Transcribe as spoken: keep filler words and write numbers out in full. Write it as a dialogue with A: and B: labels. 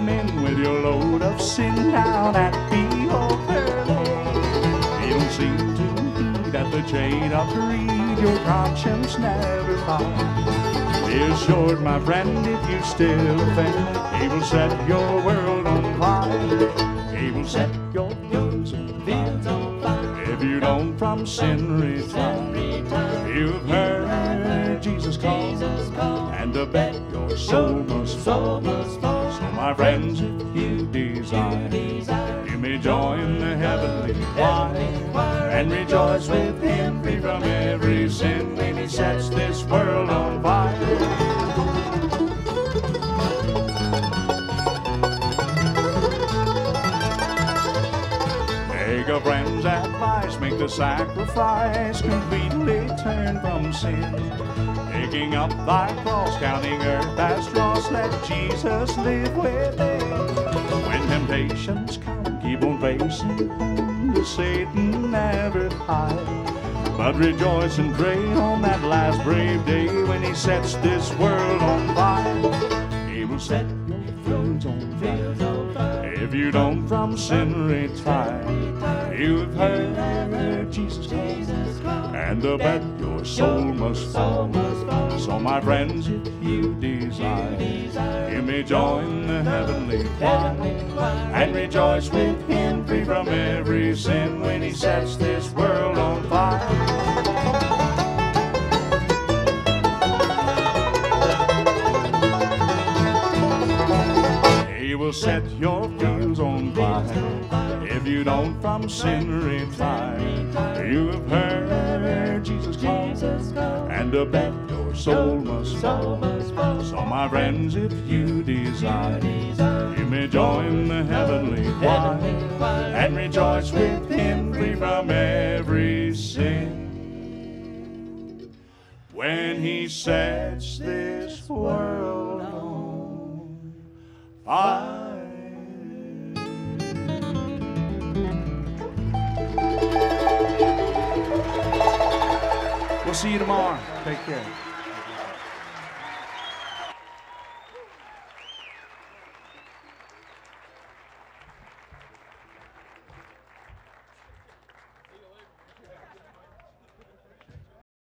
A: in with your load of sin down at the altar there. You don't seem to heed at the jade of greed your conscience never found. Be assured, my friend, if you still offend, he will set your world on fire. He will set your fields on fire. If you don't from sin return, you've heard Jesus call, and to bet your soul must fall. So my friends, if you desire, you may join the heavenly choir and rejoice with him, free from every sin when he sets this world on fire. Take a friend's advice, make the sacrifice, completely turn from sin. Taking up thy cross, counting earth as dross, let Jesus live within. When temptations come, keep on facing whom the Satan never hide. But rejoice and pray on that last brave day when he sets this world on fire. He will set your fields on fire. If you don't from sin retire, you've heard Jesus call, and to bet your soul must fall. So my friends, if you desire, you may join the heavenly choir and rejoice with him, free from every sin when he sets this world on fire. He will set your fields on fire. If you don't from sin retire, you have heard Jesus call, and to bet your soul must fall. So my friends, if you desire, you may join the heavenly choir and rejoice with him, free from every sin when he sets this world on fire. We'll see you tomorrow. Take care.